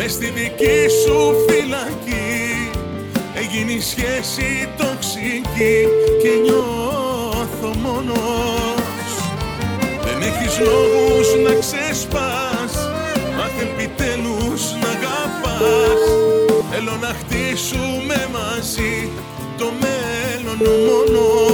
μες στη δική σου φυλακή έγινε η σχέση τοξική και νιώθω μόνος. Δεν έχεις λόγους να ξεσπάς, μάθε επιτέλους να αγαπάς. Θέλω να χτίσουμε μαζί το μέλλον μόνο.